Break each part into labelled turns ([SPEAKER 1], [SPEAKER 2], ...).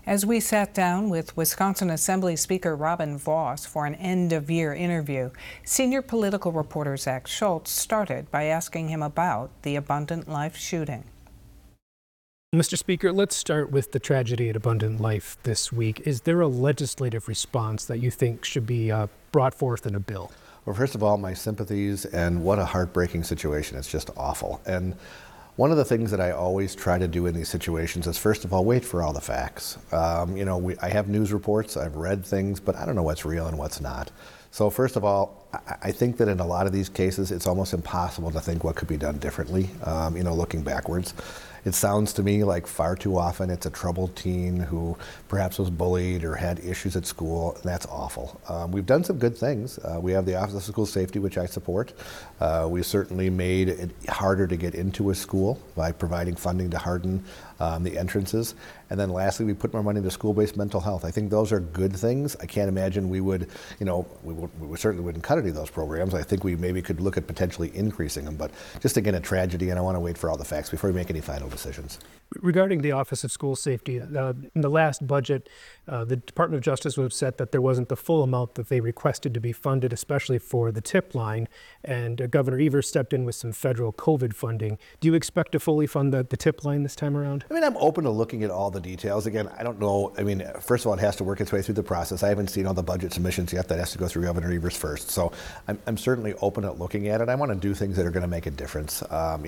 [SPEAKER 1] As we sat down with Wisconsin Assembly Speaker Robin Vos for an end-of-year interview, senior political reporter Zach Schultz started by asking him about the Abundant Life shooting.
[SPEAKER 2] Mr. Speaker, let's start with the tragedy at Abundant Life this week. Is there a legislative response that you think should be brought forth in a bill?
[SPEAKER 3] Well, first of all, my sympathies, and what a heartbreaking situation. It's just awful. And one of the things that I always try to do in these situations is, first of all, wait for all the facts. I have news reports, I've read things, but I don't know what's real and what's not. So first of all, I think that in a lot of these cases, it's almost impossible to think what could be done differently, looking backwards. It sounds to me like far too often it's a troubled teen who perhaps was bullied or had issues at school, and that's awful. We've done some good things. We have the Office of School Safety, which I support. We certainly made it harder to get into a school by providing funding to harden the entrances. And then lastly, we put more money into school-based mental health. I think those are good things. I can't imagine we certainly wouldn't cut any of those programs. I think we maybe could look at potentially increasing them, but just again, a tragedy, and I want to wait for all the facts before we make any final decisions.
[SPEAKER 2] Regarding the Office of School Safety, in the last budget, the Department of Justice was upset that there wasn't the full amount that they requested to be funded, especially for the tip line, and Governor Evers stepped in with some federal COVID funding. Do you expect to fully fund the tip line this time around?
[SPEAKER 3] I'm open to looking at all the details. Again, I don't know. First of all, it has to work its way through the process. I haven't seen all the budget submissions yet. That has to go through Governor Evers first. So I'm certainly open at looking at it. I want to do things that are going to make a difference.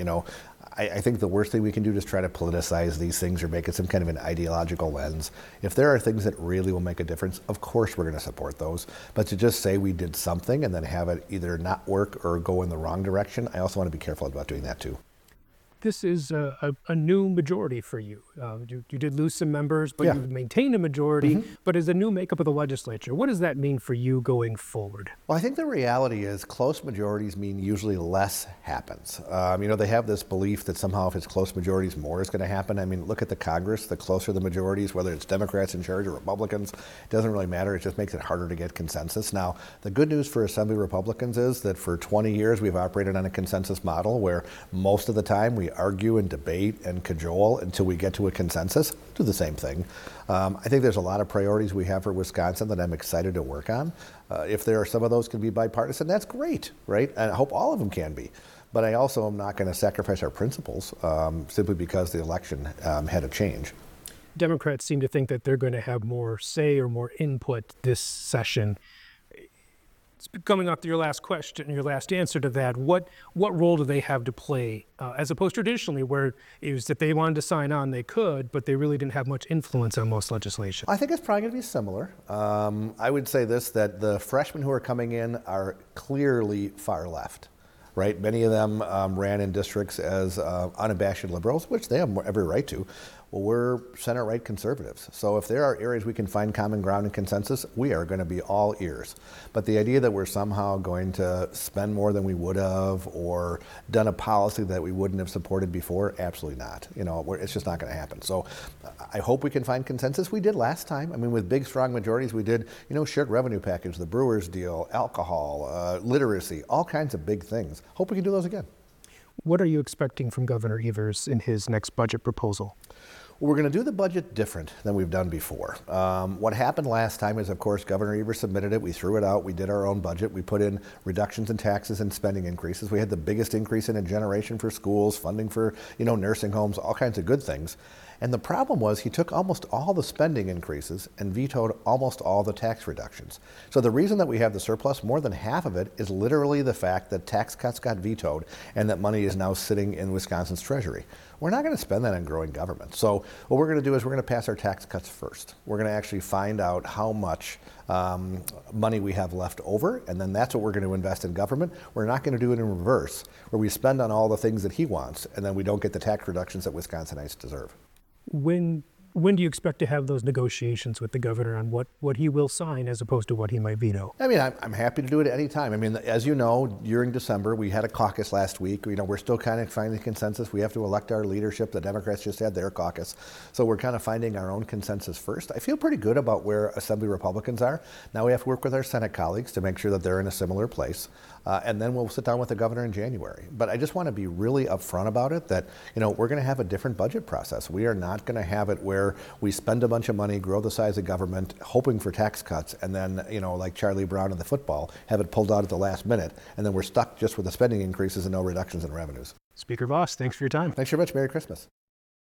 [SPEAKER 3] I think the worst thing we can do is try to politicize these things or make it some kind of an ideological lens. If there are things that really will make a difference, of course we're going to support those. But to just say we did something and then have it either not work or go in the wrong direction, I also want to be careful about doing that too.
[SPEAKER 2] This is a new majority for you. You did lose some members, but you've maintained a majority, but as a new makeup of the legislature, what does that mean for you going forward?
[SPEAKER 3] Well, I think the reality is close majorities mean usually less happens. They have this belief that somehow if it's close majorities, more is going to happen. Look at the Congress. The closer the majorities, whether it's Democrats in charge or Republicans, it doesn't really matter. It just makes it harder to get consensus. Now, the good news for Assembly Republicans is that for 20 years we've operated on a consensus model where most of the time we argue and debate and cajole until we get to a consensus. Do the same thing. I think there's a lot of priorities we have for Wisconsin that I'm excited to work on. If there are some of those can be bipartisan, that's great, right? And I hope all of them can be. But I also am not going to sacrifice our principles simply because the election had a change.
[SPEAKER 2] Democrats seem to think that they're going to have more say or more input this session. Coming off to your last question, your last answer to that, what role do they have to play, as opposed to traditionally where it was that they wanted to sign on, they could, but they really didn't have much influence on most legislation?
[SPEAKER 3] I think it's probably going to be similar. I would say this, that the freshmen who are coming in are clearly far left, right? Many of them ran in districts as unabashed liberals, which they have every right to. Well, we're center-right conservatives. So if there are areas we can find common ground and consensus, we are going to be all ears. But the idea that we're somehow going to spend more than we would have or done a policy that we wouldn't have supported before, absolutely not. It's just not going to happen. So I hope we can find consensus. We did last time. With big, strong majorities, we did, shared revenue package, the Brewers deal, alcohol, literacy, all kinds of big things. Hope we can do those again.
[SPEAKER 2] What are you expecting from Governor Evers in his next budget proposal?
[SPEAKER 3] We're going to do the budget different than we've done before. What happened last time is, of course, Governor Evers submitted it. We threw it out. We did our own budget. We put in reductions in taxes and spending increases. We had the biggest increase in a generation for schools, funding for, nursing homes, all kinds of good things. And the problem was he took almost all the spending increases and vetoed almost all the tax reductions. So the reason that we have the surplus, more than half of it, is literally the fact that tax cuts got vetoed and that money is now sitting in Wisconsin's treasury. We're not going to spend that on growing government. So what we're going to do is we're going to pass our tax cuts first. We're going to actually find out how much money we have left over, and then that's what we're going to invest in government. We're not going to do it in reverse, where we spend on all the things that he wants, and then we don't get the tax reductions that Wisconsinites deserve.
[SPEAKER 2] When do you expect to have those negotiations with the governor on what he will sign as opposed to what he might veto?
[SPEAKER 3] I'm happy to do it at any time. As you know, during December, we had a caucus last week. We're still kind of finding consensus. We have to elect our leadership. The Democrats just had their caucus. So we're kind of finding our own consensus first. I feel pretty good about where Assembly Republicans are. Now we have to work with our Senate colleagues to make sure that they're in a similar place. And then we'll sit down with the governor in January. But I just want to be really upfront about it that, we're going to have a different budget process. We are not going to have it where where we spend a bunch of money, grow the size of government, hoping for tax cuts, and then, like Charlie Brown in the football, have it pulled out at the last minute, and then we're stuck just with the spending increases and no reductions in revenues.
[SPEAKER 2] Speaker Vos, thanks for your time.
[SPEAKER 3] Thanks very much. Merry Christmas.